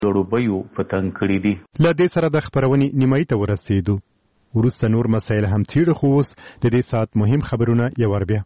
لوړو بیو په تنګ کړي دي. له دې سره د خپرونې نیمایي ته ورسېدو. وروسته نور مسایل هم څېړو، خو اوس د دې ساعت مهم خبرونه یو وار بیا.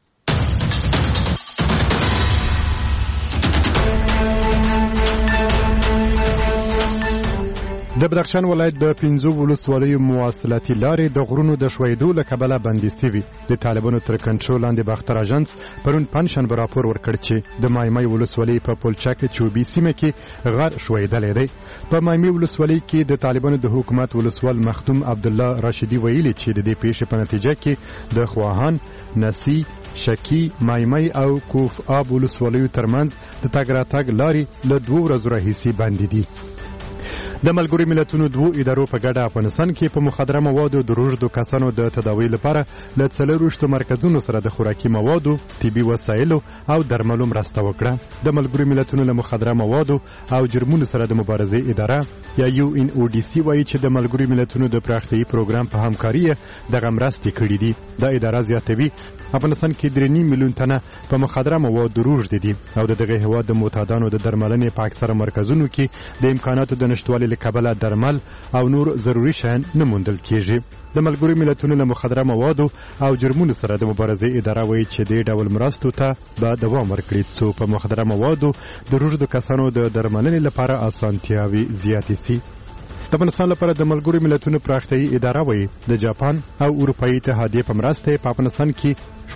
د بدخشان ولایت د 5 ولسوالیو مواصلاتي لارې د غرونو د ښویېدو له کبله بندې سوي. د طالبانو تر کنټرول لاندې باختر اژانس پرون پنجشنبه راپور ورکړ چې د مایمۍ ولسوالۍ په پلچک چوبي سیمه کې غر ښویېدلی دی. په مایمۍ ولسوالۍ کې د طالبانو د حکومت ولسوال مخدوم عبدالله راشدي ویلي چې د دې پیښې په نتیجه کې د خواهان، نسی، شکی، مایمۍ او کوف آب ولسوالیو ترمنځ د تګ راتګ لارې له 2 ورځو راهیسې بندې دي. د ملګرو ملتونو 2 ادارو په ګډه افغانستان کې په مخدره موادو د روږدو کسانو د تداوی لپاره له 40 مرکزونو سره د خوراکي موادو، طبي وسایلو او درملو مرسته وکړه. د ملګرو ملتونو له مخدره موادو او جرمونو سره د مبارزې اداره یا UNODC وایي چې د ملګرو ملتونو د پراختیایي پروګرام په همکاري دغه مرستې کړې دي. دا اداره زیاتوي افغانستان کې 3.5 میلیون تنه په مخدره موادو روږدي دي او دغه هېواد د معتادانو د درملنې په اکثره مرکزونو کې د امکاناتو د نشتوالي له کبله درمل او نور ضروري شیان نه موندل کېږي. د ملګرو ملتونو له مخدره موادو او جرمونو سره د مبارزې اداره وایي چې دې ډول مرستو ته به دوام ورکړي څو په مخدره موادو د روږدو کسانو د درملنې لپاره اسانتیاوې زیاتې سي. د افغانستان لپاره د ملګرو ملتونو پراختیایي اداره وایي د جاپان او اروپایي اتحادیې په مرسته په افغانستان کې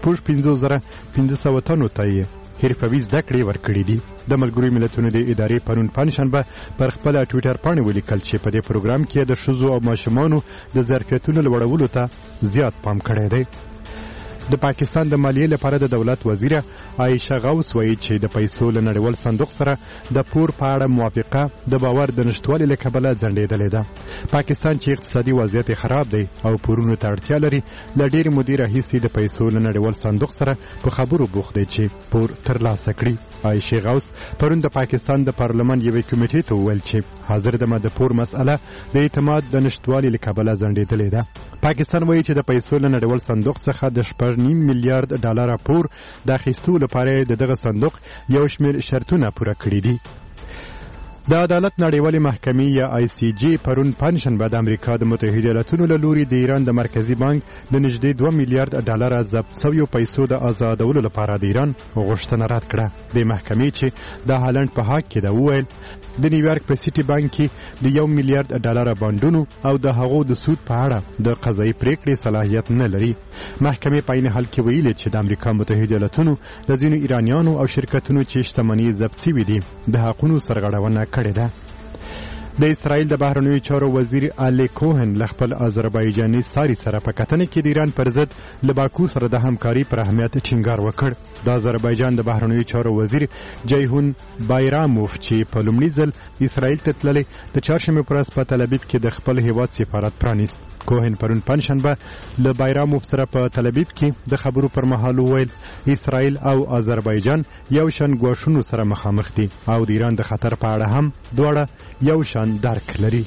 55,500 تنو ته حرفوي زده کړې ورکړې دي. د ملګرو ملتونو د ادارې پرون پنجشنبه پر خپله ټویټر پاڼې ولیکل چې په دې پروګرام کې د ښځو او ماشومانو د ظرفیتونو لوړولو ته زیات پام کړی دی. د پاکستان د مالیې لپاره د دولت وزیره عایشه غوث وایي چې د پیسو له نړیوال صندوق سره د پور په اړه موافقه د باور د نشتوالي له کبله ځنډېدلې ده. پاکستان چې اقتصادي وضعیت خراب دی او پورونو ته اړتیا لري، له ډېرې مودې راهیسې د پیسو له نړیوال صندوق سره په خبرو بوخت دی چې پور ترلاسه کړي. عایشه غوث پرون د پاکستان د پارلمان یوې کمیټې ته وویل چې حاضر دمه د پور مسئله د اعتماد د نشتوالي له کبله ځنډېدلې ده. پاکستان وایي چې د پیسو له نړیوال صندوق څخه د 2.5 میلیارډ ډالر پور د اخیستو لپاره د دغه صندوق یو شمېر شرطونه پوره کړي دي. د عدالت نړیوالې محکمې یا ICJ پرون پنجشنبه د امریکا د متحده ایالاتونو له لوري د ایران د مرکزي بانک د نږدې 2 میلیارډ ډالر ضبط شویو پیسو د آزادولو لپاره د ایران غوښتنه رد کړه. د محکمې چې د هالند په حق کې ده وویل د نیویارک په سیټي بانک کې د 1 میلیارډ ډالر بانډونو او د هغو د سود په اړه د قضایي پریکړې صلاحیت نه لري. محکمې په عین حال کې ویلي چې د امریکا متحده ایالاتونو د ځینو ایرانیانو او شرکتونو چې شتمنۍ ضبط شوي دي د حقونو سرغړونه کړې ده. د اسرائیل د بهرنیو چارو وزیر الی کوهن له خپل آذربایجاني ساري سره په کتنه کې د ایران پر ضد له باکو سره د همکاري پر اهمیت ټینګار وکړ. د آذربایجان د بهرنیو چارو وزیر جیهون بایراموف چې په لومړي ځل اسرائیل ته تللی د چهارشنبې په ورځ په تل ابیب کې د خپل هیواد سفارت پرانیست. کوهن پرون پنجشنبه له بایراموف سره په تل ابیب کې د خبرو پر مهال وویل اسرائیل او آذربایجان یو شان ګواښونو سره مخامخ دي او د ایران د خطر په اړه هم دواړه یو شان درک لري.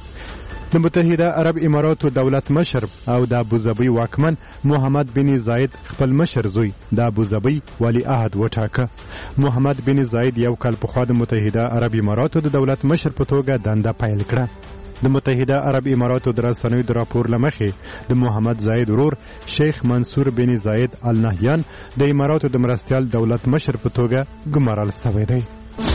د متحده عرب اماراتو دولت مشر او د ابوظبي واکمن محمد بن زاید خپل مشر زوی د ابوظبي ولی عهد وټاکه. محمد بن زاید یو کال پخوا د متحده عرب اماراتو د دولت مشر په توګه دنده پیل کړه. د متحده عرب اماراتو د رسنیو د راپور له مخې د محمد زاید ورور شیخ منصور بن زاید النهیان د اماراتو د مرستیال دولت مشر په توګه ګمارل شوی دی.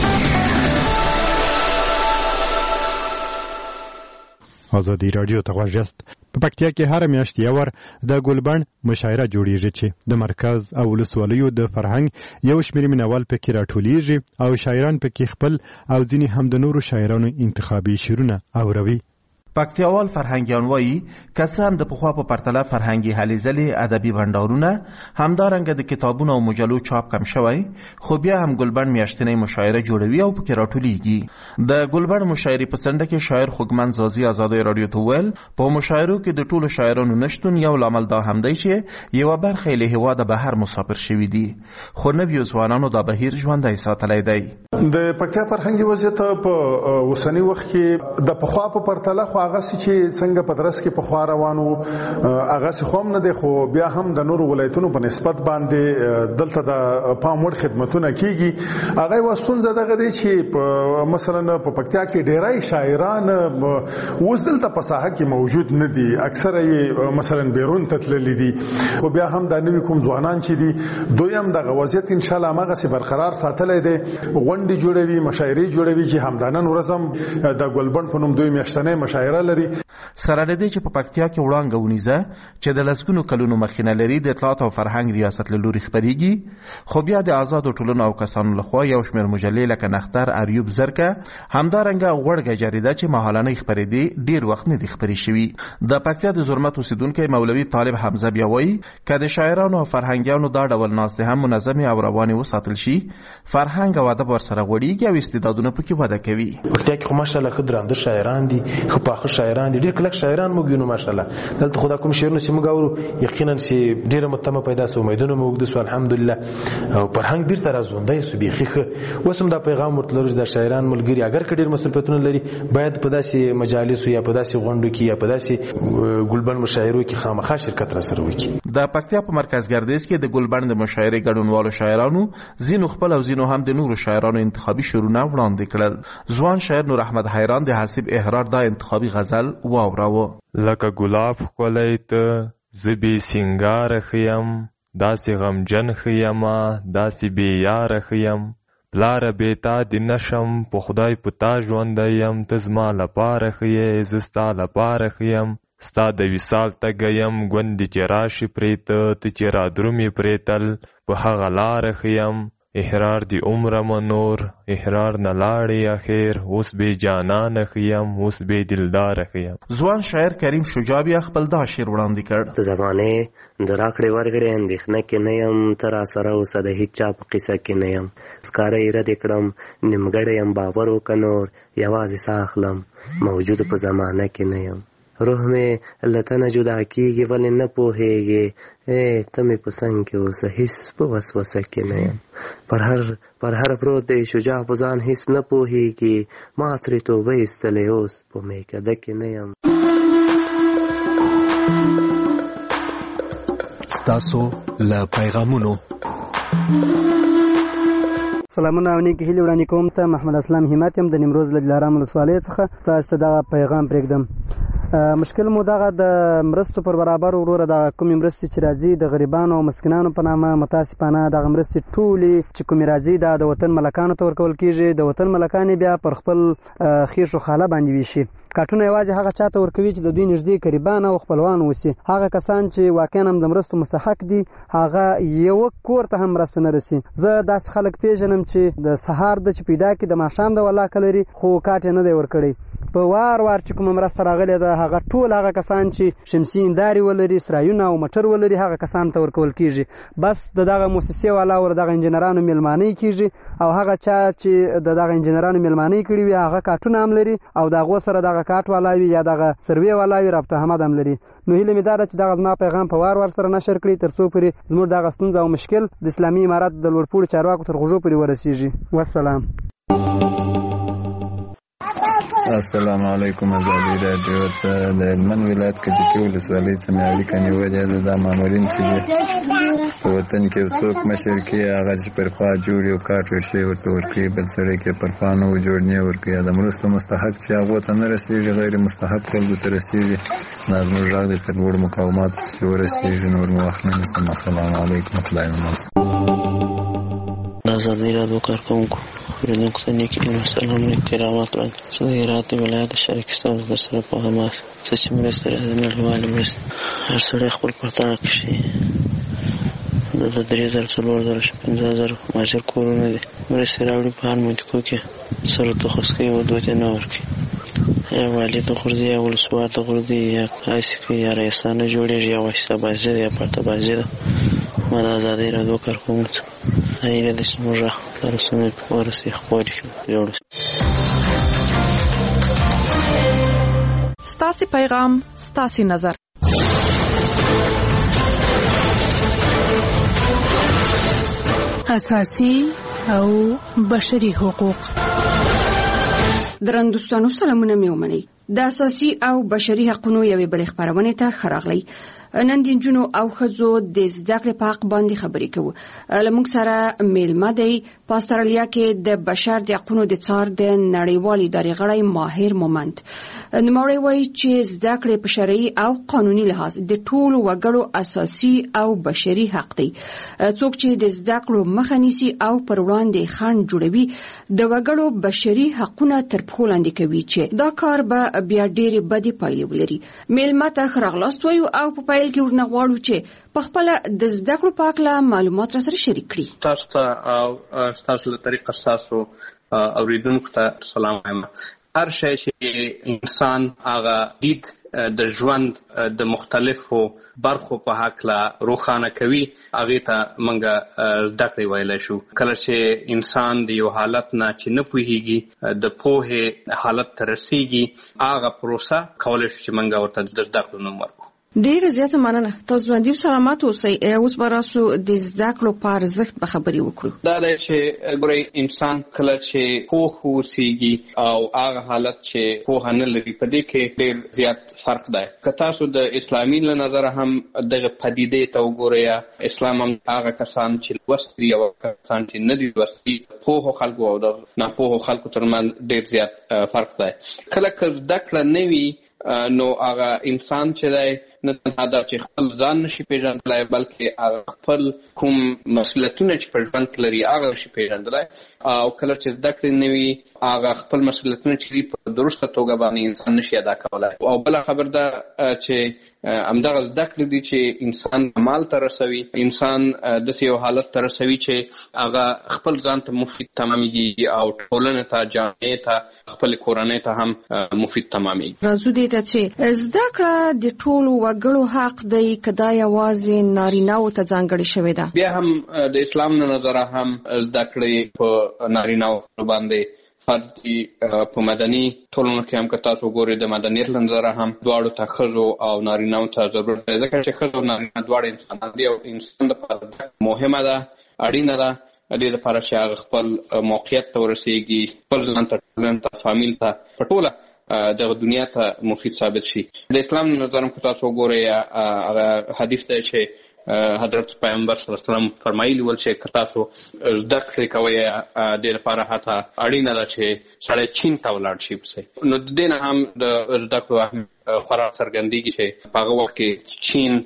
آزادی رادیو ته غوږ یاست. په پکتیا کې هر میاشت یو ور د ګلبن مشاعره جوړیږي چې د مرکز او ولسوالیو د فرهنګ یو شمېر مینوال پکې راټولیږي او شاعران پکې خپل او ځینې هم د نورو شاعرانو انتخابي شعرونه اوروي. پکتیاوال فرهنګیان وایي که څه هم د پخوا په پرتله فرهنګي هلې ځلې ادبي بنډارونه همدارنګه د کتابونو او مجلو چاپ کم شوی، خو بیا هم ګلبن میاشتنۍ مشاعره جوړوي او پکې راټولیږي. د ګلبن مشاعرې په څنډه کې شاعر خوږمن زازي ازادۍ راډیو ته وویل په مشاعرو کې د ټولو شاعرانو نشتون یو لامل دا هم دی چې یوه برخه یې له هېواده بهر مسافر شوي دي، خو نویو ځوانانو دا بهیر ژوندی ساتلی دی. د پکتیا فرهنګي وضعیت په اوسني وخت کې د پخوا په پرتله خو هغه چې څنګه په درس کې په خوا روانو هغه څه خوم نه دی، خو بیا هم د نورو ولایتونو په نسبت باندې دلته د پام وړ خدمتونه کیږي. هغه وستونزه دغه دی چې مثلا په پکتیا کې ډیری شاعران اوس دلته په ساحه کې موجود نه دي، اکثره یې مثلا بیرون ته تللي دي. خو بیا هم د نوي کوم ځوانان چې دي دوی هم دغه وضعیت ان شاء الله هغه برقرار ساتلی دی. غونډې جوړوي، مشاعرې جوړوي چې همدانن ورځ هم د ګلبن په نوم دوی میاشتنۍ مشاعره لري. سره له دې چې په پکتیا کې وړاندې ونیزه چې د لسګونو کلونو مخینه لري د اطلاعات او فرهنګ ریاست له لوري خپریږي، خو بیا د آزادو ټولنو او کسانو لخوا یو شمېر مجلې لکه نختر، اریوب، زرکه، همدارنګه غوړګه جریده چې ماهالنۍ خپرېدې ډیر وخت نه دي خپرې شوي. د پکتیا د زرمت اوسیدونکی مولوي طالب حمزه بیا وایي که د شاعرانو او فرهنګیانو دا ډول ناستې هم منظمې او روانې وساتل شي، فرهنګ او ادب ورسره غوړېږي او استعدادونه پکې وده کوي. پکتیا کې خو ماشاءالله ښه درانده شاعران دي، ښه پاخه شاعران دي، ډېر کلک شاعران موږ وینو ماشاءالله. دلته خو دا کوم شعرونه چې موږ اورو یقینا چې ډېره متمه پیدا سو، امیدونه مو اوږده سو الحمدلله، او فرهنګ بیرته راژوندی سو بیخي ښه. اوس هم دا پیغام ورته لرو چې دا شاعران ملګري اگر که ډېر مسؤلیتونه لري باید په داسې مجالسو یا په داسې غونډو کې یا په داسې ګلبن مشاعرو کې خامخا شرکت راسره وکړي. د پکتیا په مرکز ګردیز کې د ګلبن د مشاعرې ګډونوالو شاعرانو ځینو خپل او ځینو هم د نورو شاعرانو انتخابي شعرونه وړاندې کړل. ځوان شاعر نور احمد حیران د حسیب احرار دا انتخابي غزل واوراوه. لکه ګلاب ښکلی ته زه بې سینګاره ښه یم، داسې غمجن ښه یمه، داسې بې یاره ښه یم، پلاره بې تا دې نشم، په خدای په تا ژوندی یم، ته زما لپاره ښه یې، زه ستا لپاره ښه یم، ستا د وصال تږی یم، ګوندې چې راشي پرې ته چې را درومې پرېتل، په هغه لاره ښه یم، احرار دی عمرمه نور، احرار نه لاړې اخیر، اوس بې جانانه ښه یم، اوس بې دلداره ښه یم. ځوان شاعر کریم شجاع بیا خپل دا شعر وړاندې کړ. د زمانې د راکړې ورکړې اندېښنه کې نه یم، ته راسره اوسه د هېچ چا په قصه کې نه یم، سکاره یې رد کړم نیمګړی یم، باور وکړه نور یوازې ساه اخلم، موجود په زمانه کې نه یم. روح مې له تنه جدا کېږي ولې نه پوهېږې، ته مې په څنګ کې اوسه هېڅ په وسوسه کې نه یم. پر هر پروت دی شجاع په ځان هېڅ نه پوهېږي، ما ترې توبه ایستلې اوس په میکده کې نه یم. ستاسو له پیغامونو سلامونه او نیک هیلې وړاندې کوم. ته محمد اسلام همت یم د نیمروز له دلارام ولسوالۍ څخه. تاسو ته دغه پیغام پرېږدم. مشکل مو دغه د مرستو پر برابر وروره د کومې مرستې چې راځي د غریبانو او مسکینانو په نامه متاسفانه دغه مرستې ټولې چې کومې راځي دا د وطن ملکانو ته ورکول کېږي. د وطن ملکان بیا پر خپل خیش و خاله باندې ویشي. کارټونه یوازې هغه چاته ورکوي چې د دوی نږدې قریبان او خپلوان اوسي. هغه کسان چې واقعا هم د مرستو مستحق دي هغه یو کور ته هم مرسته نه رسي. زه داسې خلک پیژنم چې د سهار د چې پیدا کړي د ماښام د ولاکه لري خو کاټ یې نه دی ورکړی. په وار چې کومه مرسته راغلې ده هغه ټول هغه کسان چې شمسي هندارې ولري، سرایونه او موټر ولري هغه کسان ته ورکول کېږي. بس د دغه مؤسسې والا ور دغه انجینرانو میلمانۍ کېږي او هغه چا چې د دغه انجینرانو میلمانۍ کړي وي هغه کارټونه هم لري او د هغو سره دغه کارټ والا وي یا دغه سروې والا وي رابطه حمد هم لري. نو هیله مې دا ده چې دغه زما پیغام په وار سره نشر کړي تر څو پورې زموږ دغه ستونزه او مشکل د اسلامي امارت د لوړپوړو چارواکو تر غوږو پورې ورسیږي. والسلام. السلام علیکم. ازادي راډیو ته د هلمند ولایت کجکي ولسوالۍ څخه اړیکه نیولې ده. دا مامورین چې په وطن کې یو څوک مشر کې هغه چې پر خوا جوړ یو کارټ شی ورته ورکوي، بل سړی کې پر خوا نه جوړ نه ورکوي. د مرستو مستحق چې هغو ته نه رسېږي غیر مستحق خلکو ته رسېږي. دا زموږ غږ دی تر لوړو مقاماتو پسې ورسېږي. نور مو وخت نه نیسم. السلام علیکم ورحمة الله وبرکاته. ازادي راډیو کارکوونکو اوریدونکو ته نیک سلام او احترامات وړاندې. زه د هرات ولایت د شریک ستونزو در سره په حماس څه چې مرستې راځي نړیوالې مرستې هر سړی خپل پرتاړه کښي د 3000 5000 مهاجر کورونه دي مرستې راوړي په هر منطقو کې سره تخص کوي او دوی ته نه ورکوي. یا والي ته غورځي یا ولسوال ته غورځي یا قاسي کوي یا رئیسانه جوړېږي یا واسطه بازي ده یا پرته بازي ده. ما د ازادۍ راډیو کارکوونکو هیله ده چې موږ د رسنیو په ورسې خپرې جوړ ستاسې پیغام ستاسې نظر. اساسي او بشري حقوق. درنو دوستانو سلامونه مې ومنئ. د اساسي او بشري حقوقو یوې بلې خبرونې ته ښه راغلی. نن د نجونو او ښځو د زده کړې په حق باندې خبرې کوو. له موږ سره میلمه دی په استرالیا کې د بشر د حقوقو د څار د نړیوالې ادارې غړی ماهر مومند. نوموړی وایي چې زده کړې په شرعي او قانوني لحاظ د ټولو وګړو اساسي او بشري حق دی. څوک چې د زده کړو مخه نیسي او پر وړاندې خنډ جوړوي د وګړو بشري حقونه تر پښو لاندې کوي چې دا کار به بیا ډېرې بدې پایلې ولري. میلمه ته ښه راغلاست وایو او په پیل کې ورنه غواړو چې په خپله د زده کړو په هکله معلومات را سره شریک کړي. تاسو ته او ستاسو له طریقه ستاسو اوریدونکو ته سلام وایم. هر شی چې انسان هغه دید د ژوند د مختلفو برخو په هکله روښانه کوي هغې ته موږ زده کړې ویلی شو. کله چې انسان د یو حالت نه چې نه پوهېږي د پوهې حالت ته رسېږي هغه پروسه کولی شو چې موږ ورته د زده کړو نوم ورکړو. ډېره زیاته مننه. تاسو ژوندي او سلامت اوسئ. اوس به راسو د زده کړو په ارزښت به خبرې وکړو. دا دی چې ګورئ انسان کله چې پوه اوسېږي او هغه حالت چې پوهه نه لري په دې کې ډېر زیات فرق دی. که تاسو د اسلامي له نظره هم دغه پدیدې ته وګورئ، اسلام هم هغه کسان چې لوستي دي او کسان چې نه دي لوستي پوهو خلکو او د ناپوهو خلکو ترمنځ ډېر زیات فرق دی. کله که زده کړه نه وي نو هغه انسان چې دی نه تنها دا چې خپل ځان نشي پیژندلی بلکې هغه خپل کوم مسؤلیتونه چې په ژوند کې لري هغه نشي پیژندلی. او کله چې زده کړې نه وي هغه خپل مسؤلیتونه چې دي په درسته توګه باندې انسان نشي ادا کولی. او بله خبر ده چې همدغه زده کړې دي چې انسان کمال ته رسوي، انسان داسې یو حالت ته رسوي چې هغه خپل ځان ته مفید تمامېږي او ټولنې ته، جامعې ته، خپلې کورنۍ ته هم مفید تمامېږي. راځو دې ته چې زده کړه د ټولو وګړو حق دی که دا یوازې نارینه‌وو ته ځانګړې شوې ده؟ بیا هم د اسلام له نظره هم زده کړې په نارینه‌وو باندې فرض دي. په مدني ټولنو کې هم که تاسو ګورئ د مدنیت له نظره هم دواړو ته ښځو او نارینه‌وو ته ضرورت دی، ځکه چې ښځو او نارینه دواړه انسانان دي او انسان لپاره مهمه ده، اړینه ده دې لپاره چې هغه خپل موقعیت ته ورسېږي، خپل ځان ته، ټولنې ته، فامیل ته، په ټوله دغه دنیا ته مفید ثابت شي. د اسلام له نظره که تاسو وګورئ هغه حدیث دی چې حضرت پیغمبر صلی الله علیه وسلم فرمایلی ول چې که تاسو زده کړې کوئ دې لپاره حتی اړینه ده چې سړی چین ته ولاړ شي پسې. نو د دې نه هم د زده کړو اهمیت خورا څرګندېږي چې په هغه وخت کې چین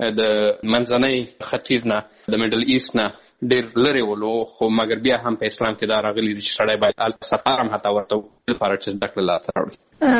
د منځنۍ ختیځ نه، د میډل ایست نه ډېر لرې ولو، خو مګر بیا هم په اسلام کې دا راغلي دي چې سړی باید هلته سفر هم حتی ورته وکړي لپاره چې زده کړه لاسته راوړي.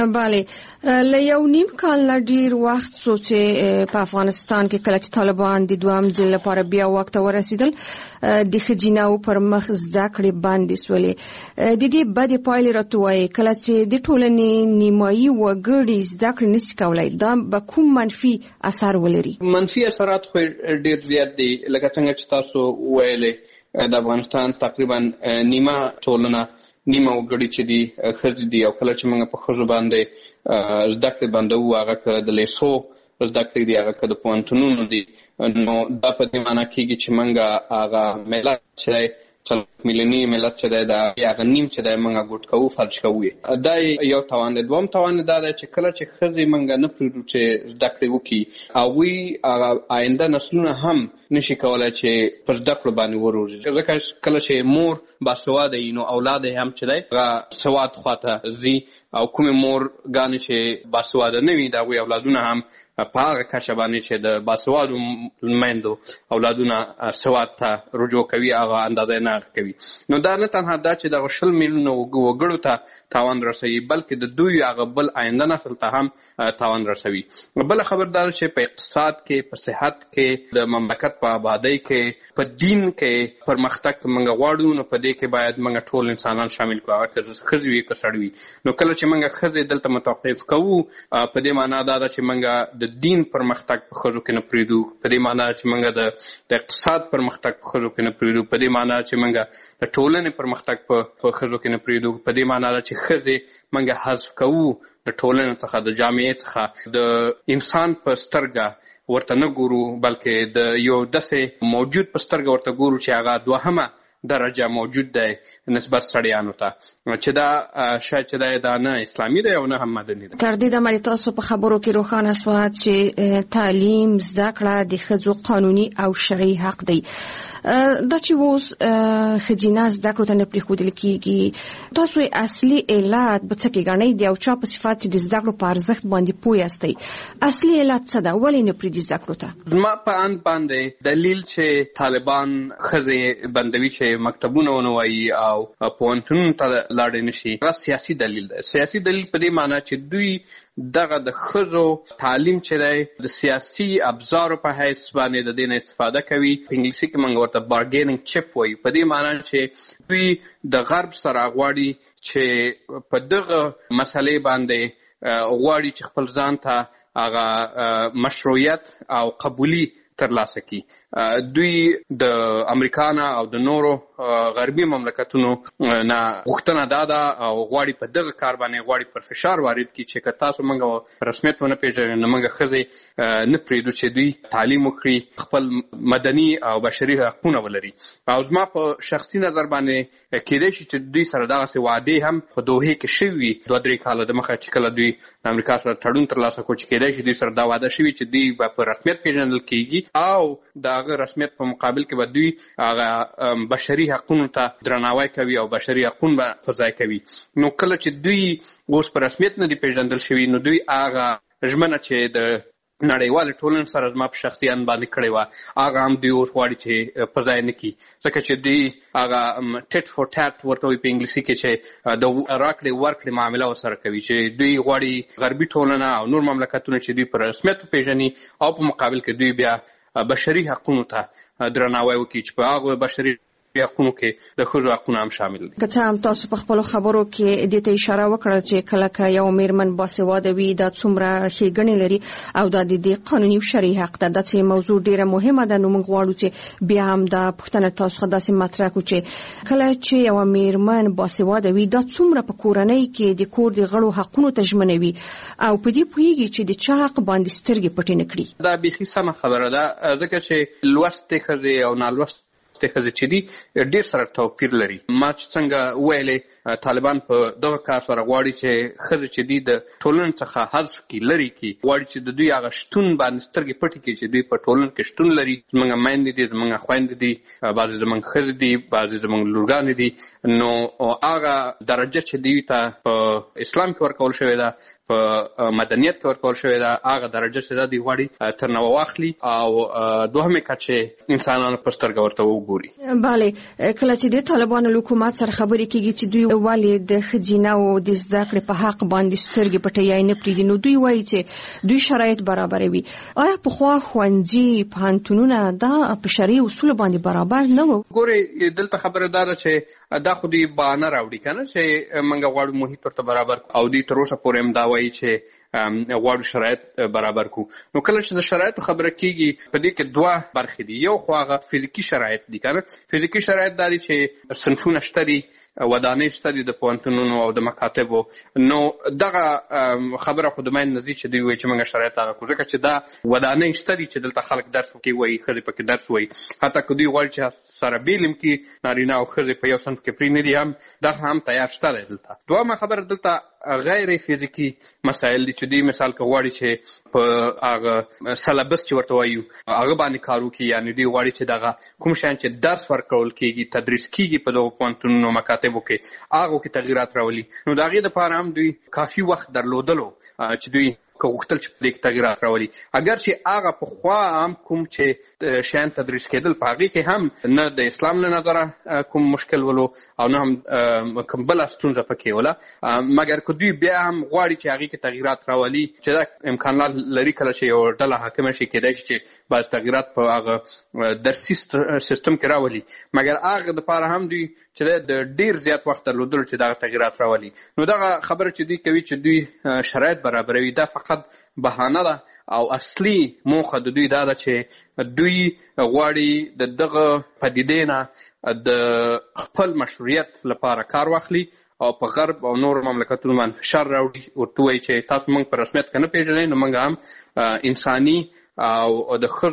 بله، له یو نیم کال نه ډېر وخت څو چې په افغانستان کې کله چې طالبان د دوهم ځل لپاره بیا واک ته ورسېدل د ښځینه‌وو پر مخ زده کړې بندې شولې. د دې بدې پایلې راته وایي کله چې د ټولنې نیمایي وګړي زده کړې نشي کولی دا به کوم منفي اثر ولري؟ منفي اثرات خو ډېر زیات دي. لکه څنګه چې تاسو وویلې د افغانستان تقریبا نیمه ټولنه، نیمه وګړي چې دي ښځې دي. او کله چې موږ په ښځو باندې زده کړې بندوو، هغه که د لیسو زده کړې دي، هغه که د پوهنتونونو دي، نو دا په دې معنا کېږي چې موږ هغه ملت چې دی 40 میلیوني ملت چې دی د هغه نیم چې دی موږ ګوټ کوو، فلج کوو. دا یو تاوان دی. دوم تاوان دا دی چې کله چې ښځې موږ نه پرېږدو چې زده کړې وکړي، هغوی هغه آینده نسلونه هم نشي کولی چې پر زده کړو باندې وروزي، ځکه کله چې مور باسواده وي نو اولاد هم چې دی هغه سواد خواته ځي، او کومې مورګانې چې باسواده نه وي د هغوی اولادونه هم په هغه کچه باندې چې د باسوادو میندو اولادونه سواد ته رجوع کوي، هغه اندازه نه کوي. نو دا نه تنها دا چې دغه 20 میلیونه وګړو ته تاوان رسوي، بلکې د دوی هغه بل آینده نسل ته هم تاوان رسوي. بله خبر دا چې په اقتصاد کې، په صحت کې، د مملکت په آبادۍ کې، په دین کې پرمختګ موږ غواړو، نو په دې کې باید موږ ټول انسانان شامل کړو، هغه که ښځې وي که سړي وي. نو کله چې موږ ښځې دلته متوقف کوو، په دې معنا دا ده چې موږ د دین پرمختګ په ښځو کې نه پرېږدو، په دې معنا چې موږ د اقتصاد پرمختګ په ښځو کې نه پرېږدو، په دې معنا چې موږ د ټولنې پرمختګ په ښځو کې نه پرېږدو، په دې معنا ده چې ښځې موږ حذف کوو د ټولنې څخه، د جامعې څخه، د انسان په سترګه ورته نه ګورو، بلکې د یو داسې موجود په سترګه ورته ګورو چې هغه دوهمه درجه موجود دی نسبت سړیانو ته چې دا شاید چې دا نه اسلامي دی او نه هم مدني دی. تر دې دمه تاسو په خبرو کې روښانه شوه چې تعلیم زده کړه د ښځو قانوني او شرعي حق دی. دا چې اوس ښځینه زده کړو ته نه پرېښودل کېږي، تاسو اصلي علت به څه کې ګڼئ؟ د یو چا په صفت چې د زده کړو په ارزښت باندې پوه یاستئ، اصلي علت څه ده؟ ولې نه پرېږدي زده کړو ته؟ زما په اند باندې دلیل چې طالبان ښځې بندوي چې مکتبونه ونه وایي او پوهنتونونو ته لاړې نه شي، هغه سیاسي دلیل ده. سیاسي دلیل په دې معنی چې دوی دغه د ښځو تعلیم چې دی د سیاسي ابزارو په حیث باندې د دې نه استفاده کوي. په انګلیسي کې موږ ورته بارګیننګ چپ وایو، په دې معنی چې دوی د غرب سره غواړي چې په دغه مسلې باندې غواړي چې خپل ځان ته هغه مشروعیت او قبولي ترلاسه کی. دوی د امریکا نه او د نورو غربي مملکتونو نه غوښتنه دا ده او غواړي په دغه کار باندې غواړي پر فشار وارد کړي چې که تاسو موږ رسمیت ونه پیژنئ نو موږ ښځې نه پرېږدو چې دوی تعلیم وکړي، خپل مدني او بشري حقونه ولري. او زما په شخصي نظر باندې کېدای شي چې دوی سره دغسې وعدې هم په دوحې کې شوي وي 2-3 کاله دمخه چې کله دوی د امریکا سره تړون ترلاسه کړو، چې کېدای شي دوی سره دا وعده شوي چې دوی به په رسمیت پیژندل کېږي او د هغه رسمیت په مقابل کې به دوی هغه بشري حقونو ته درناوی کوي او بشري حقونه به په ځای کوي. نو کله چې دوی اوس په رسمیت نه دي پیژندل شوي نو دوی هغه ژمنه چې د نړیوالې ټولنې سره زما په شخصي اند باندې کړې وه هغه هم دوی اوس غواړي چې په ځای نه کړي، ځکه چې دوی هغه ټیټ فور ټیټ ورته وایي په انګلیسي کې چې د راکړې ورکړې معامله ورسره کوي، چې دوی غواړي غربي ټولنه او نور مملکتونه چې دوی په رسمیت وپېژني او په مقابل کې دوی بیا بشري حقونو ته درناوی وکړي چې په هغو بشري حقونو کې د ښځو حقونه هم شامل دي. که څه هم تاسو په خپلو خبرو کې دې ته اشاره وکړه چې کله که یو میرمن باسواده وي دا څومره ښېګڼې لري او دا د دې قانوني او شرعي حق ده. دا چې موضوع ډېره مهمه ده، نو موږ غواړو چې بیا هم دا پوښتنه تاسو څخه داسې مطرح کړو چې کله چې یوه میرمن باسواده وي دا څومره په کورنۍ کې د کور د غړو حقونو ته ژمنوي او په دې پوهېږي چې د چا حق باندې سترګې پټې نه کړي. دا بیخي سمه خبره ده، ځکه چې لوستې ښځې او نالوستې ښځې چې دي ډېر سره توپیر لري. ما چې څنګه ویلې طالبان په دغه کار سره غواړي چې ښځې چې دي د ټولنې څخه حذف کړي، لرې کړي، غواړي چې د دوی هغه شتون باندې سترګې پټې کړي چې دوی په ټولنه کې شتون لري. زموږ میندې دي، زموږ خویندې دي، بعضې زموږ ښځې دي، بعضې زموږ لورګانې دي. نو هغه درجه چې دوی ته په اسلام کې ورکول شوې ده، په مدنیت کې ورکول شوې ده، هغه درجه چې ده دوی غواړي تر نوه واخلي او دوهمې کچې انسانانو په سترګه ورته وګوري. بله، کله چې د طالبانو له حکومت سره خبرې کېږي چې دوی ولې د ښځینه‌و د زده کړې په حق باندې سترګې پټوي یا نه پرېږدي، نو دوی وایي چې دوی شرایط برابروي. آیا پخوا ښوونځي پوهنتونونه دا په شرعي اصولو باندې برابر نه وو؟ ګورې دلته خبره دا ده چې دا خو دوی بهانه راوړي که نه چې موږ غواړو محیط ورته برابر او دوی تر اوسه پورې هم دا وایي چې غواړو شرایط برابر کړو. نو کله چې د شرایطو خبره کېږي په دې کې دوه برخې دي. یو خو هغه فزیکي شرایط دي که نه. فزیکي شرایط دا دي چې صنفونه شته دي، ودانۍ شته دي د پوهنتونونو او د مکاتبو. نو دغه خبره خو د مین نه دي چې دوی وایي چې موږ شرایط هغه کړو، ځکه چې دا ودانۍ شته دي چې دلته خلک درس وکړي وایي، ښځې پکې درس وایي. حتی که دوی غواړي چې سره بیلم کړي نارینه او ښځې په یو صنف کې پرې نه دي، هم دغه هم تیار شته دی دلته. دویمه خبره دلته غیر فزیکي مسایل دي چې دوی مثال که غواړي چې په هغه سلبس چې ورته وایو هغه باندې کار وکړي، یعنې دوی غواړي چې دغه کوم شیان چې درس ورکول کېږي، تدریس کېږي په دغو پوهنتونونو مکاتبو کې، هغو کې تغیرات راولي. نو د هغې دپاره هم دوی کافي وخت درلودلو چې دوی که غوښتل چې په دې کې تغیرات راولي. اگر چې هغه پخوا هم کوم چې شیان تدریس کېدل په هغې کې هم نه د اسلام له نظره کوم مشکل ولو او نه هم کوم بله ستونزه پکې وله، مګر که دوی بیا هم غواړي چې هغې کې تغیرات راولي، چې دا امکانات لري کله چې یو ډله حاکمه شي، کېدای شي چې بعض تغیرات په هغه درسي سیستم کې راولي، مګر هغه دپاره هم دوی چې د ډېر زیات وخت درلودلو چې دغه تغیرات راولي. نو دغه خبره چې دوی کوي چې دوی شرایط برابروي، دا فقط بهانه ده او اصلي موخه د دوی دا ده چې دوی غواړي د دغه پدیدې نه د خپل مشروعیت لپاره کار واخلي او په غرب او نور مملکتونو باندې فشار راوړي، ورته وایي چې تاسو موږ په رسمیت که نه پېژنئ نو موږ هم انساني او د ښځو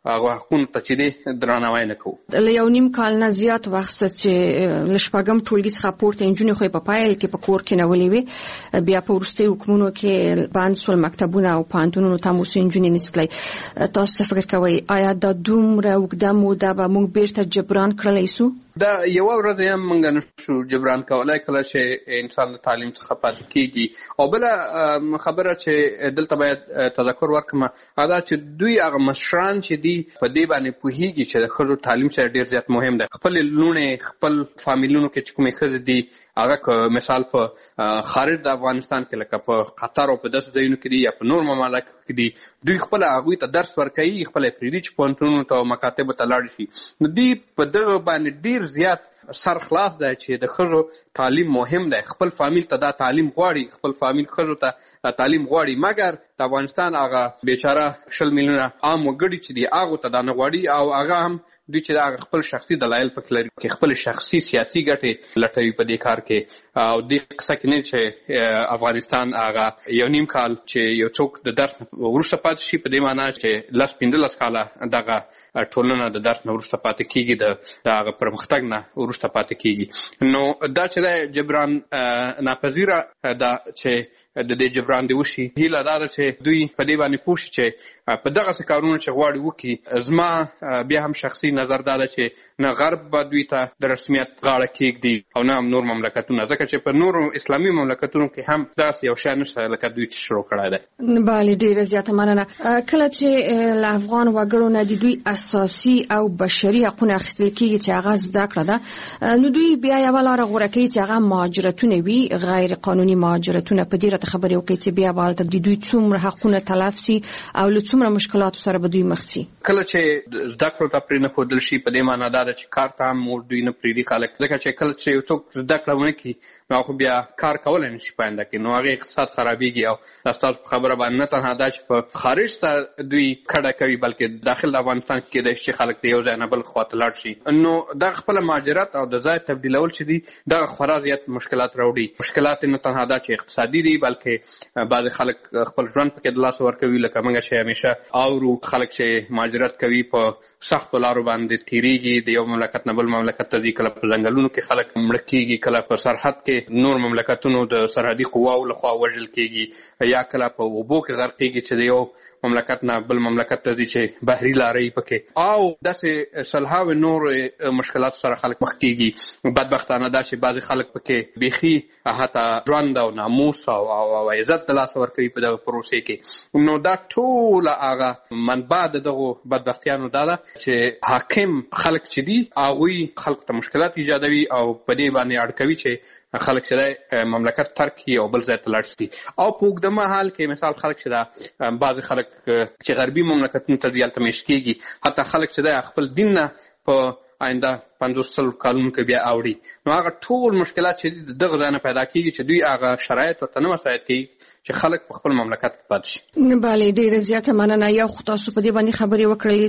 هغه حقونو ته چې دی درناوی نه کوو. له یو نیم کال نه زیات وخت چې له شپږم ټولګي څخه پورته نجونې خو په پایل کې په کور کې نولې وي، بیا په وروستي حکومتونو کې بند سول مکتبونه او پوهنتونونو ته مو نجونې نسکلي. تاسو څه فکر کوئ؟ آیا دا دومره اوږده موده به موږ بیرته جبران کړلی سو؟ دا یو ورځ هم موږ نشو جبران کولای کله چې انسان د تعلیم څخه پاتې کیږي. او بل خبره چې دلته باید تذکر ورکړم دا چې دوی هغه مشران چې دي په دې باندې پوهیږي چې د ښځو تعلیم سره ډیر زیات مهم دی. خپل لونې خپل فامیلونو کې چې کومې ښځې دي هغه مثال په خارج د افغانستان کې لکه په قطر او په داسې ځایونو کې دي یا په نور ممالکو کې دي، دوی خپل هغوی ته درس ورکوي، خپل پرېږدي چې پوهنتونونو ته او مکاتبو ته لاړ شي. نو دوی په دغه باندې ډیر زیات سر خلاص دی چې د ښځو تعلیم مهم دی. خپل فامیل ته دا تعلیم غواړي، خپل فامیل ښځو ته تعلیم غواړي، مګر د افغانستان هغه بیچاره 20 میلیونه عام وګړي چې دي هغو ته دا نه غواړي، او هغه هم دوی چې هغه خپل شخصي دلایل پکې لري چې خپل شخصي سیاسي ګټې لټوي په دې کار کې. او دې قصه کې نه چې افغانستان هغه یو نیم کال چې یو څوک د درس وروسته پاتې شي، په دې معنی چې 10-15 کاله دغه ټولنه د درس نه وروسته پاتې کیږي، د هغه پرمختګ نه وروسته پاتې کیږي. نو دا چې جبران ناپذیره ده چې د دې جبران دی وشي. هیله دا ده چې دوی په دې باندې پوه شي چې په دغسې کارونه چې غواړي وکړي. زما بیا هم شخصي نظر دا ده چې نه غرب به دوی ته د رسمیت غاړه کېږدي او نه هم نور مملکتونه، ځکه چې په نورو اسلامي مملکتونو کې هم داسې یو شی نشته لکه دوی چې شروع کړی دی. بله، ډېره زیاته مننه. کله چې له افغان وګړو نه د دوی اساسي او بشري حقونه اخیستل کېږي چې هغه زده کړه ده، نو دوی بیا یوه لاره غوره کوي چې هغه مهاجرتونه وي، غیر قانوني مهاجرتونه. په دې راته خبرې وکړئ چې بیا به هلته د دوی څومره حقونه تلف سي او له څومره مشکلاتو سره به دوی مخ سي. کله چې زده کړو ته پرې نه ښودل شي، په دې معنی دا ده چې کار ته هم دوی نه پرېږدي خلک، ځکه چې کله چې یو څوک زده کړه ونه کړي نو هغه بیا کار کولی نه شي په آینده کې، نو هغې اقتصاد خرابېږي. او دا ستاسو په خبره باندې نه تنها دا چې په خارج ته دوی کډه کوي، بلکې داخل د افغانستان کې کېدای شي چې خلک د یو ځای نه بل خوا ته لاړ شي. نو دغه خپله مهاجرت او د ځای تبدیلول چې دي دغه خورا زیات مشکلات راوړي. مشکلات نه تنها دا چې اقتصادي دي، بلکې بعضې خلک خپل ژوند پکې د لاسه ورکوي، لکه موږ چې همیشه اورو خلک چې مهاجرت کوي په سختو لارو باندې تیریږي، د یو مملکت نه بل مملکت ته ځي، کله په ځنګلونو کې خلک مړه کېږي، کله په سرحد کې نور مملکتونو د سرحدي قواو لخوا وژل کېږي، یا کله په اوبو کې غرقېږي چې د یو مملکت نه بل مملکت ته ځي چې بحري لارې پکې، او داسې سلهاوې نور مشکلات سره خلک مخ کېږي. بدبختانه دا چې بعضې خلک پکې بیخي حتی ژوند او ناموس او عزت د لاسه ورکوي په دغه پروسې کې. نو دا ټوله هغه منبع د دغو بدبختیانو دا ده چې حاکم خلک چې دي هغوی خلکو ته مشکلات ایجادوي او په دې باندې اړ کوي چې خلک چې مملکت ترک کړي او بل ځای ته لاړ شي. او په اوږده مهال کې مثال خلک چې دا بعضې خلک چې غربي مملکتونو ته ځي هلته میشت کېږي، حتی خلک چې دا خپل دین نه په آینده 50 کالونو کې بیا اوړي. نو هغه ټول مشکلات چې دغه ځای نه پیدا کېږي چې دوی هغه شرایط ورته نه مساعد کوي چې خلک په خپل مملکت کې پاتې شي. بله، ډېره زیاته مننه. یو خو تاسو په دې باندې خبرې وکړلې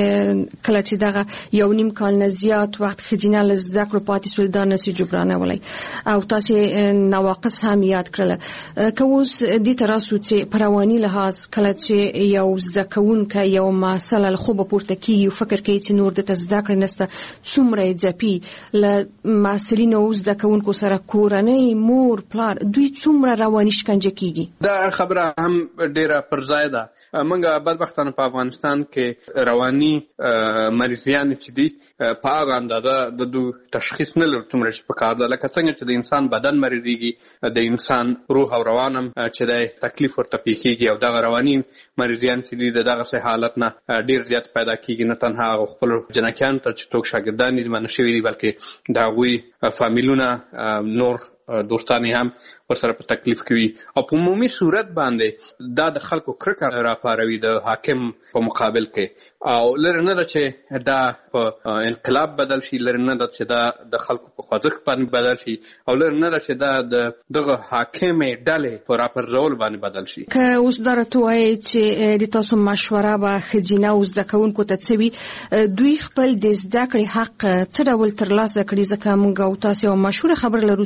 چې کله چې دغه یو نیم کال نه زیات وخت ښځینه له زده کړو پاتې سول دا نسي جبرانولی، او تاسې نواقص هم یاد کړله. که اوس دې ته راسو چې په رواني لحاظ کله چې یو زده کوونکی یو محصله له خوبه پورته کېږي او فکر کوي چې نور دته زده کړې نشته، څومره یې ځپي. له محصلینو او زده کوونکو سره کورنۍ، مور، پلار، دوی څومره رواني شکنجه کېږي. دا خبره هم ډیره پر ځای ده. موږ بدبختانه په افغانستان کې رواني مریضیان چې دي په هغه اندازه د دوی تشخیص نه لرو څومره چې پکار ده، لکه څنګه چې د انسان بدن مریضېږي، د انسان روح او روان هم چې دی تکلیف ورته پیښېږي، او دغه رواني مریضیان چې دي د دغسې حالت نه ډېر زیات پیدا کېږي. نه تنها هغه خپلو جنکیانو ته چې څوک شاګردان دي منع شوي دي، بلکې د هغوی فامیلونه نور دوستان هم ورسره په تکلیف کوي. او په عمومي صورت باندې دا د خلکو کرکه راپاروي د حاکم په مقابل کې، او لرې نه ده چې دا په انقلاب بدل شي، لرې نه ده چې دا د خلکو په خوځښت باندې بدل شي، او لرې نه ده چې دا د دغه حاکمې ډلې په راپرځول باندې بدل شي. که اوس دا راته وایي چې د تاسو مشوره به ښځینه او زده کوونکو ته څه وي، دوی خپل د زده کړې حق څه ډول ترلاسه کړي؟ ځکه موږ او تاسو یو مشهوره خبره لرو چې وایي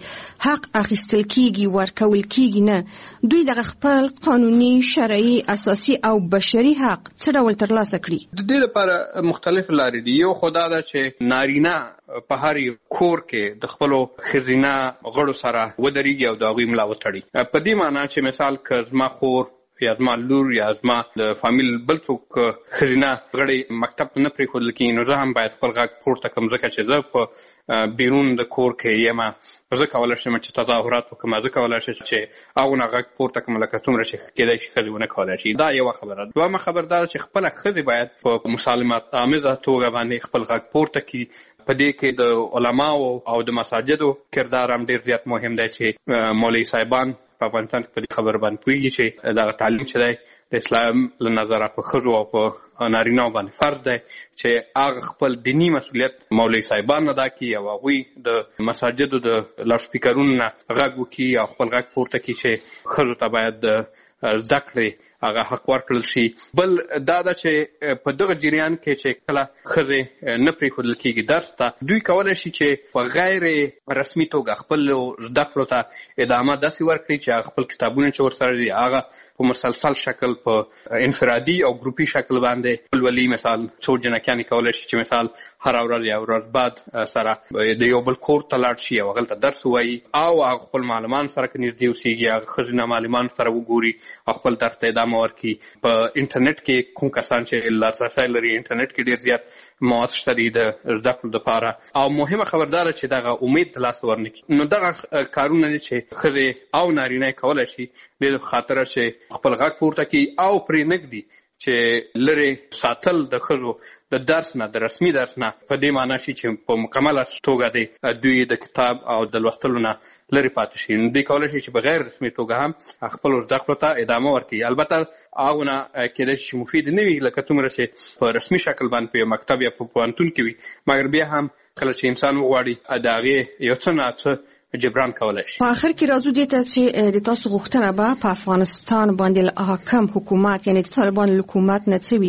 حق اخیستل کیږي ورکول کیږي نه. دوی د خپل قانوني شرعي اساسي او بشري حق څه ډول ترلاسه کړي؟ د دې لپاره مختلف لارې دي. یو خدا دا چې نارینه په هر کور کې د خپل خزینه غړو سره ودرېږي او د هغوی ملا وتړي. په دې معنی چې مثال که زما خور یا زما لور یا زما د فامیل بل څوک خزینه غړی مکتب نه پرېښودل کېږي، نو زه هم باید خپل غږ پورته کړم، ځکه چې زه په بیرون د کور کې یم. زه کولی شم چې تظاهرات وکړم، زه کولی شم چې هغونه غږ پورته کړم لکه څومره چې کېدای شي ښځې ونه کولی شي. دا یوه خبره. دویمه خبر دا چې خپله ښځې باید په مسالمت آمیزه توګه باندې خپل غږ پورته کړي. په دې کې د علماو او د مساجدو کردار هم ډېر زیات مهم دی چې مولوي صاحبان په افغانستان کې په دې خبر باندې پوهېږي چې دغه تعلیم چې دی د اسلام له نظره په ښځو او په نارینه‌و باندې فرض دی چې هغه خپل دیني مسؤلیت مولوي صاحبان ادا کړي او هغوی د مساجدو د لاوډ سپیکرونو نه غږ وکړي او خپل غږ پورته کړي چې ښځو ته باید زده کړې هغه حق ورکړل شي. بل دا ده چې په دغه جریان کې چې کله ښځې نه پرېښودل کېږي درس ته، دوی کولی شي چې په غیر رسمي توګه خپلو زده کړو ته ادامه داسې ورکړي چې هغه خپل کتابونه چې ورسره دي هغه په مسلسل شکل په انفرادي او ګروپي شکل باندې ولولي. مثال څو جنکیانې کولی شي چې مثال هره ورځ یا ورځ بعد سره د یو بل کور ته لاړ شي او هغلته درس ووایي او هغه خپل معلمان سره که نږدې اوسېږي هغه ښځینه معلمان سره وګوري او خپل درس ته ادامه ورکړي. په انټرنیټ کې کوم کسان چې لاسرسی لري انټرنیټ کې ډېر زیات مواد شته دي د زده کړو دپاره. او مهمه خبرداره چې دغه امید ترلاسه ورنکړي. نو دغه کارونه دي چې ښځې او نارینه کولی شي دې خاطره چې خپل غږ پورته کړي او پرې نږدي چې لرې ساتل د ښځو د درس نه، د رسمي درس نه، په دې معنی شي چې په مکمله توګه دی دوی د کتاب او د لوستلو نه لرې پاتې شي. نو دوی کولی شي چې بغیر رسمي توګه هم خپلو زده کړو ته ادامه ورکړي. البته هغونه کېدای شي چې مفید نه وي لکه څومره چې په رسمي شکل باندې په یو مکتب یا په پوهنتون کې وي، مګر بیا هم کله چې انسان وغواړي د هغې یو څه نه څه جبران کولای شي. په اخر کې راځو دې ته چې د تاسو غوښتنه به په افغانستان باندې حاکم حکومت یعنی د طالبان حکومت نه څه وي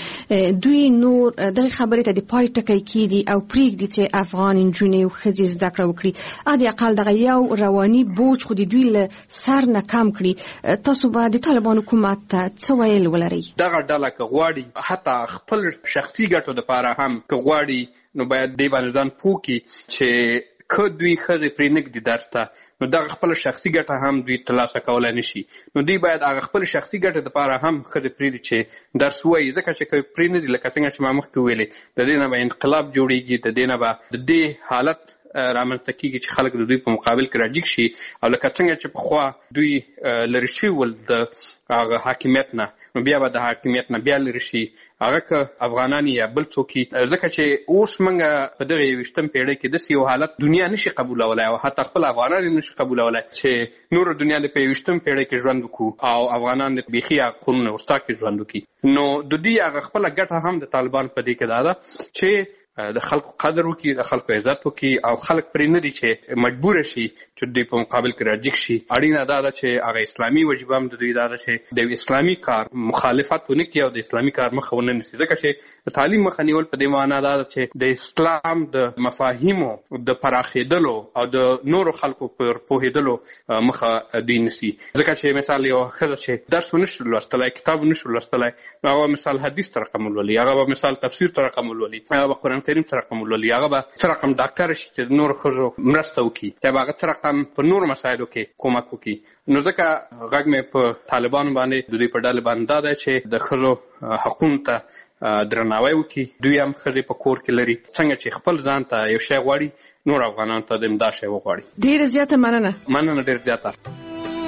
چې دوی نور دغه خبرې ته د پای ټکی کیدي او پرېږدي چې افغان نجونې او ښځې زده کړه وکړي، ا د اقل دغه یو رواني بوج خو د دوی له سر نه کم کړي. تاسو به د طالبان حکومت ته څه ویل ولرئ؟ دغه ډله که غواړي حتی خپل شخصي ګټو دپاره هم که غواړي نو باید دې باندې ځان پوه کړي چې که دوی ښځې پرې نږدي درس ته نو دغه خپله شخصي ګټه هم دوی ترلاسه کولی نه شي. نو دوی باید هغه خپل شخصي ګټې دپاره هم ښځې پرېږدي چې درس ووایي، ځکه چې که پرې نه دي لکه څنګه چې ما مخکې ویلې د دې نه به انقلاب جوړېږي، د دې نه به د دې حالت رامنځته کېږي چې خلک د دوی په مقابل کې راجګ شي او لکه څنګه چې پخوا دوی لرې شوي ول د هغه حاکمیت نه، نو بیا به د حاکمیت نه بیا لرې شي هغه که افغانان یا بل څوک، ځکه چې اوس موږ په دغه 21 پیړۍ کې داسې یو حالت دنیا نشي قبولولی او حتی خپل افغانان یې نشي قبولولی چې نوره دنیا د په 21 پیړۍ کې ژوند وکړو او افغانان د بیخي هغه خونونه ورستا کې ژوند وکړي. نو د دوی هغه خپله ګټه هم د طالبان په دې کې دا ده چې د خلکو قدر وکړي، د خلکو عزت وکړي او خلک پرې نه دي چې مجبوره شي چې دوی په مقابل کې راجګ شي. اړینه دا ده چې هغه اسلامي وجیبه هم د دوی دا ده چې د اسلامي کار مخالفت ونه کړي او د اسلامي کار مخه ونه نیسي، ځکه چې د تعلیم مخه نیول په دې معنا دا ده چې د اسلام د مفاهیمو د پراخېدلو او د نورو خلکو پر پوهېدلو مخه دوی نیسي. ځکه چې مثال یو ښځه چې درس ونشي لوستلی، کتاب ونشي لوستلی، نو هغه مثال حدیث ته رقم ولولي، هغه به مثال تفسیر ته رقم ولولي، هغه به قرآن کریم ته رقم ولولي، هغه به څه رقم ډاکټر شي چې د نورو ښځو مرسته وکړي، یا به هغه څه رقم په نورو مسایلو کې کومک وکړي. نو ځکه غږ مې په طالبانو باندې د دوی په ډلې باندې دا دی چې د ښځو حقونو ته درناوی وکړي. دوی هم ښځې په کور کې لري، څنګه چې خپل ځان ته یو شی غواړي نور افغانانو ته د همدا شی وغواړي. ډېره زیاته مننه ډېر زیاته.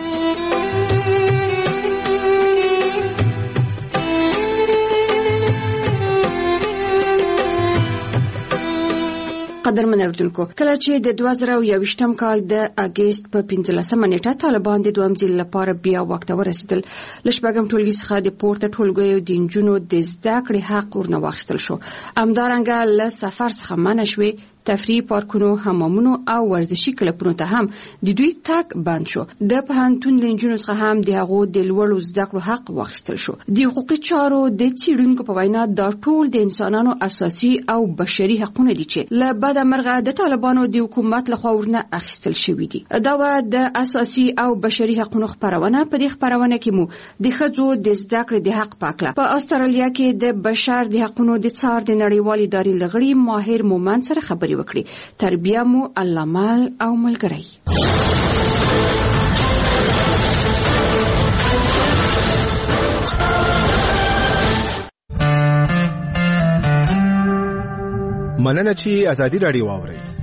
قدرمن اوریدونکو، کله چې د 2021م کال د اگست په 15مه نیټه طالبان د دویم ځل لپاره بیا واک ته ورسېدل، له شپږم ټولګي څخه د پورته ټولګیو د نجونو د زده کړې حق ورنه واخیستل شو. همدارنګه له سفر څخه منع شوې، تفریح پارکونو، حمامونو او ورزشي کلبونو ته هم د دوی تګ بند شو. د پوهنتون د نجونو څخه هم د هغو د لوړو زده کړو حق واخیستل شو. د حقوقي چارو د څیړونکو په وینا دا ټول د انسانانو اساسي او بشري حقونه دي چې له بده مرغه د طالبانو د حکومت لخوا ورنه اخیستل شوي دي. دا د اساسي او بشري حقوقو خبرونه په دې خبرونه کې مو د ښځو د زده کړې د حق پاکله. په استرالیا کې د بشر د حقوقو د څار د نړیوالې ادارې لغړي ماهر مومن سره خبرې وکړي. تربیه مو الله مال او ملګری. مننه چې ازادي راډیو واورئ.